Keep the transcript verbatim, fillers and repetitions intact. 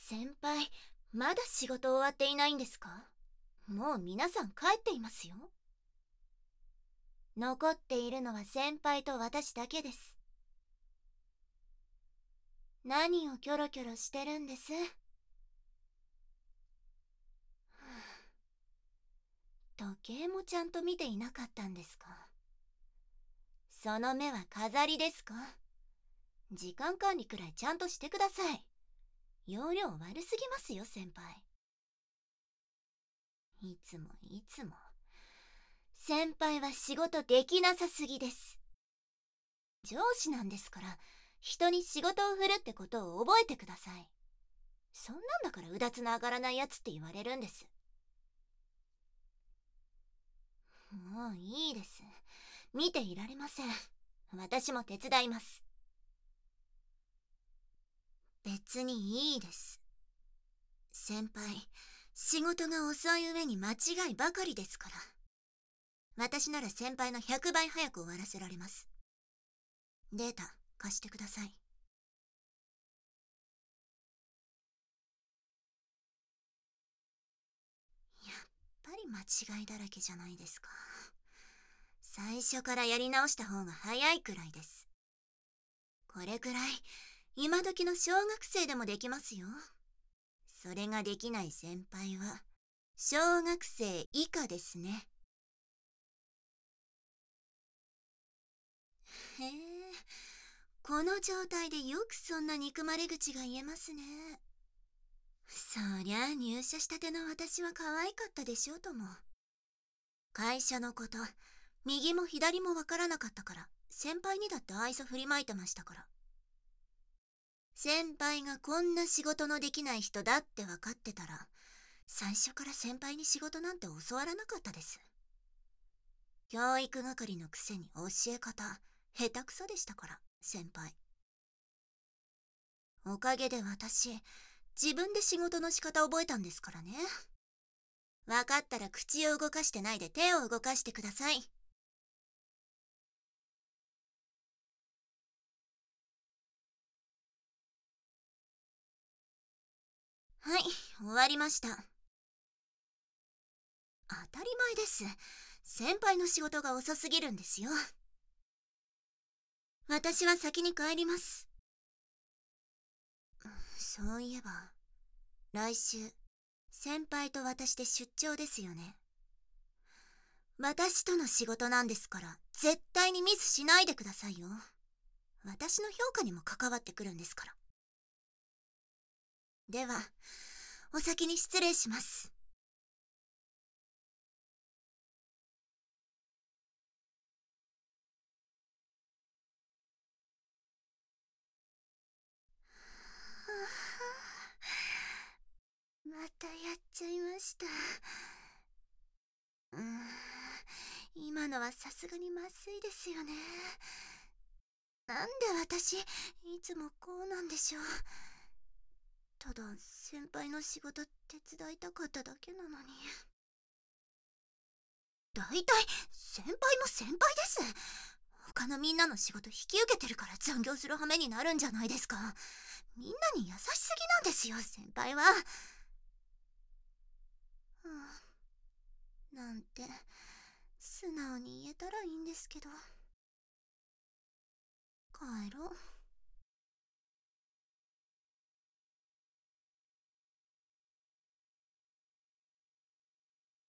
先輩、まだ仕事終わっていないんですか？もう皆さん帰っていますよ。残っているのは先輩と私だけです。何をキョロキョロしてるんです？時計もちゃんと見ていなかったんですか？その目は飾りですか？時間管理くらいちゃんとしてください。容量悪すぎますよ、先輩。いつもいつも。先輩は仕事できなさすぎです。上司なんですから、人に仕事を振るってことを覚えてください。そんなんだからうだつの上がらないやつって言われるんです。もういいです。見ていられません。私も手伝います。別にいいです。先輩、仕事が遅い上に間違いばかりですから。私なら先輩のひゃくばい早く終わらせられます。データ貸してください。やっぱり間違いだらけじゃないですか。最初からやり直した方が早いくらいです。これくらい今時の小学生でもできますよ。それができない先輩は小学生以下ですね。へえ、この状態でよくそんな憎まれ口が言えますね。そりゃあ入社したての私は可愛かったでしょうとも。会社のこと右も左もわからなかったから先輩にだって愛想振りまいてましたから。先輩がこんな仕事のできない人だって分かってたら最初から先輩に仕事なんて教わらなかったです。教育係のくせに教え方下手くそでしたから先輩。おかげで私自分で仕事の仕方覚えたんですからね。分かったら口を動かしてないで手を動かしてください。はい、終わりました。当たり前です。先輩の仕事が遅すぎるんですよ。私は先に帰ります。そういえば来週先輩と私で出張ですよね。私との仕事なんですから絶対にミスしないでくださいよ。私の評価にも関わってくるんですから。ではお先に失礼します。またやっちゃいました。うーん、今のはさすがにまずいですよね。なんで私いつもこうなんでしょう。ただ先輩の仕事手伝いたかっただけなのに。だいたい先輩も先輩です。他のみんなの仕事引き受けてるから残業する羽目になるんじゃないですか。みんなに優しすぎなんですよ先輩は。うん、なんて素直に言えたらいいんですけど。帰ろう。